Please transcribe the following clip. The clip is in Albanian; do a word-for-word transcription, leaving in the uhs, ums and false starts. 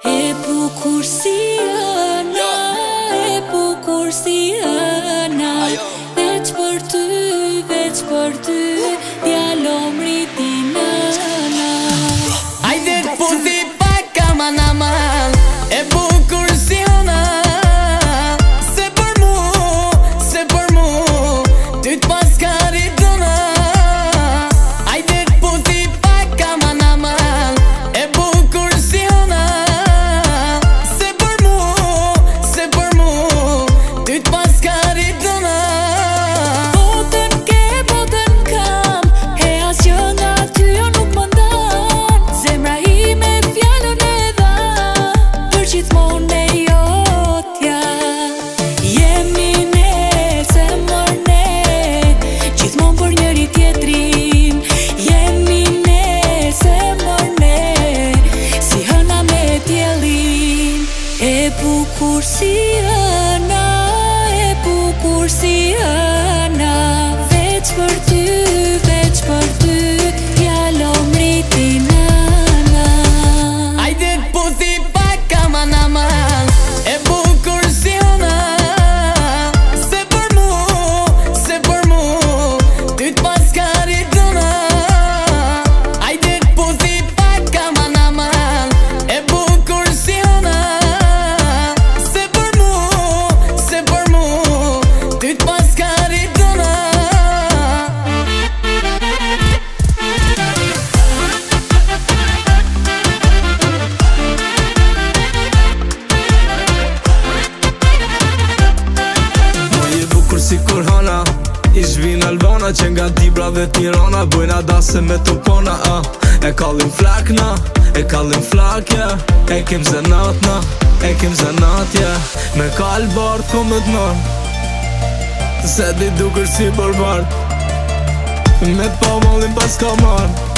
E bukur si ëna, e bukur si ëna, veç për ty, veç për ty, djalo mriti nëna. Hajde t'puthi pak aman aman, e bukur si ëna, se për mu, se për mu, ty t'paskari dëna. Hajde t'puthi pak aman aman, e bukur si ëna, se për mu, se për mu, ty t'paskari dëna. Botën ke, botën kam, e asgjë nga ty jo nuk më ndan. Zemra ime fjallën e dha, për gjithmonë e jotja. Jemi ne, zemër ne, gjithmonë për njëri tjetrin. Jemi ne, zemër ne, si hëna me diellin. E bukur si hëna, e bukur si hëna, veç për ty, veç për ty, djalo mriti nëna. Hajde t'puthi pak aman aman, e bukur si ëna, se për mu, se për mu, ty t'paskari dëna. Hajde t'puthi pak aman aman, e bukur si ëna, se për mu, se për mu, ty t'paskari dëna. Si kur hana ish vin Albana që nga Dibra dhe Tirana bojna dase me topona uh. E kallim flak na, e kallim flak yeah. E kem zenat na, e kem zenat yeah. Me kal bart kom me t'mar, se di duker si barbar, me pa mallin pas ka mar.